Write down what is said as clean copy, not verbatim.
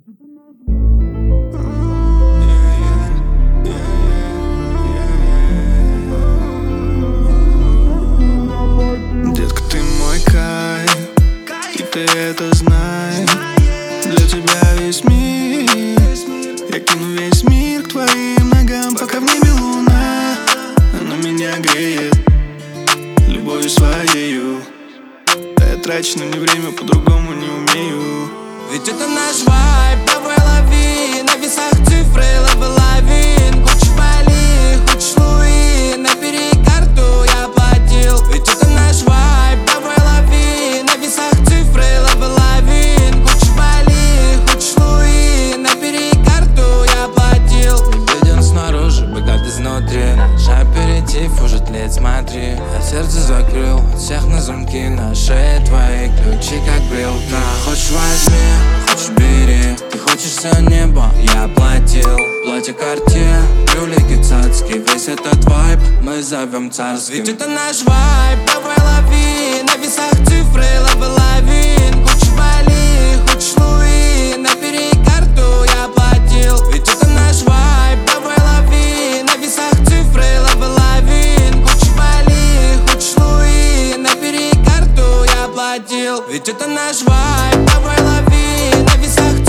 Детка, ты мой кайф, и ты это знай. Для тебя весь мир, я кину весь мир к твоим ногам. Пока в небе луна, она меня греет любовью своею. Да я трачу на не время, по-другому не умею. Ведь это наш вайб, давай лови. На весах цифры, левел лавин. Хочешь Бали, хочешь Луи, набери карту, я оплатил. Ведь это наш вайб, давай лови. На весах цифры, левел лавин. Хочешь Бали, хочешь Луи, набери карту, я оплатил. Не беден снаружи, богат изнутри. Наш аперитив уже тлеет, смотри. Я сердце закрыл, от всех на замки. На шее твои ключи как брелка. Хочешь возьми, хочешь бери. Ты хочешь все небо, я оплатил. Платье Cartier, брюлики цацки. Весь этот вайб мы зовем царским. Ведь это наш вайб, давай лови. На весах цифры, левел лавин. Хочешь Бали, хочешь Луи, набери карту, я оплатил. Ведь это наш вайб, давай лови. На весах цифры, левел лавин. Хочешь Бали, хочешь Луи, набери карту, я оплатил. Ведь это наш вайб, давай лови. На весах